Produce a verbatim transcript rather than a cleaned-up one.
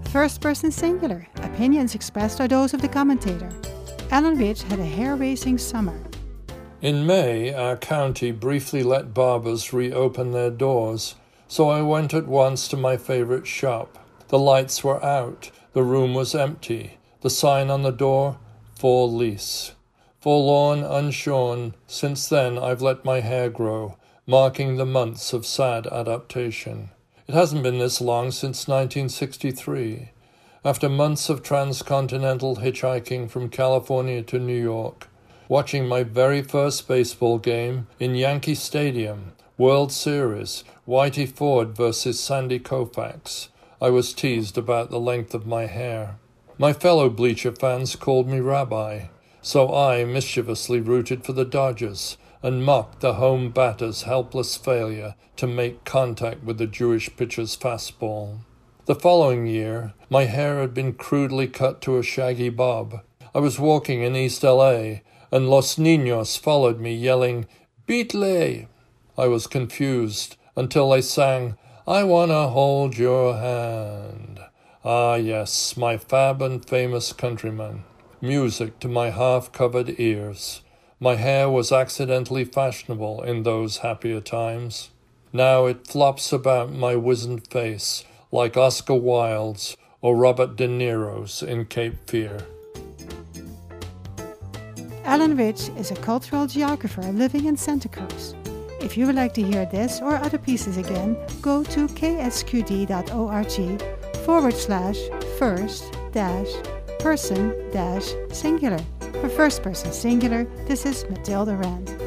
First person singular. Opinions expressed are those of the commentator. Alan Rich had a hair-raising summer. In May, our county briefly let barbers reopen their doors, so I went at once to my favorite shop. The lights were out, the room was empty, the sign on the door, for lease. Forlorn, unshorn, since then I've let my hair grow, marking the months of sad adaptation. It hasn't been this long since nineteen sixty-three. After months of transcontinental hitchhiking from California to New York, watching my very first baseball game in Yankee Stadium, World Series, Whitey Ford versus Sandy Koufax, I was teased about the length of my hair. My fellow Bleacher fans called me Rabbi, so I mischievously rooted for the Dodgers and mocked the home batter's helpless failure to make contact with the Jewish pitcher's fastball. The following year, my hair had been crudely cut to a shaggy bob. I was walking in East L A, and Los Niños followed me yelling, "Beatle!" I was confused until they sang, "I wanna hold your hand." Ah yes, my fab and famous countrymen. Music to my half-covered ears. My hair was accidentally fashionable in those happier times. Now it flops about my wizened face like Oscar Wilde's or Robert De Niro's in Cape Fear. Alan Rich is a cultural geographer living in Santa Cruz. If you would like to hear this or other pieces again, go to ksqd.org forward slash first dash person dash singular. For first person singular, this is Matilda Rand.